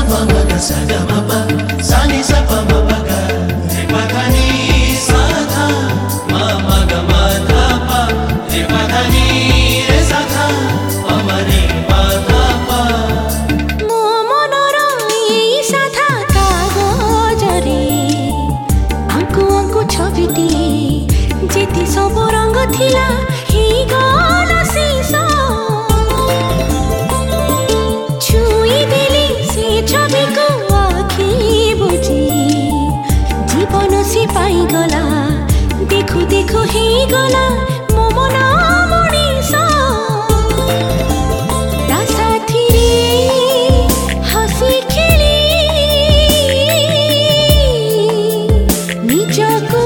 pa ma ga sa ga ma pa sa ni sa pa ma pa ga re pa tha ni sa tha ma ma ga ma tha pa re pa tha ni re sa tha pa ma re pa tha pa mo monor ei satha kagojare anku anku chobiti jeti सब रंग थिला ही गला सीसा छुई देली से छवि को आखि बुझी जीवन से पाई गला देखु देखु ही गला मो मन मनीषा ता साथी रे हसी खेली निजको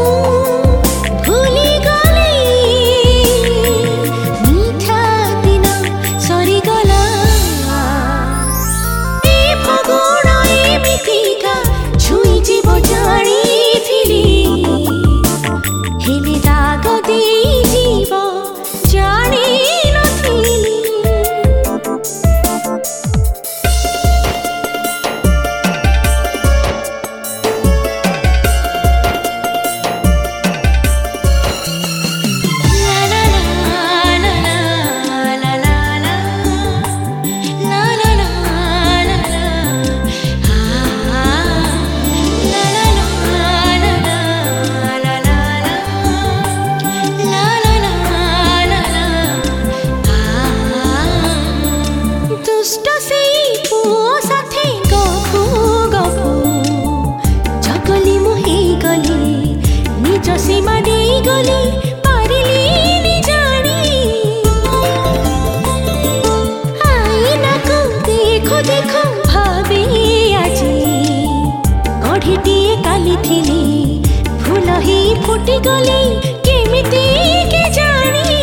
फूल ही फुटी गली केमिति के जानी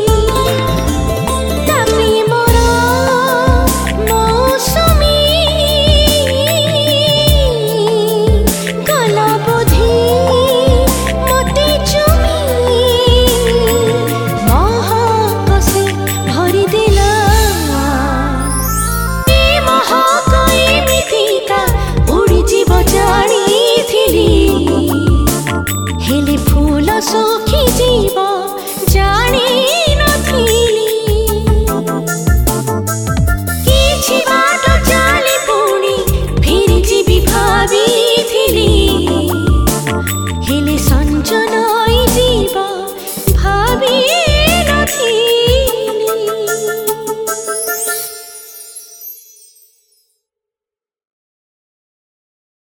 तापी मोर मौसमी गला बोधी मते चुमी महकसी भरी देला ए महक एमितिका उड़ी जीव जानी हेले फूल सुखी जीव जानी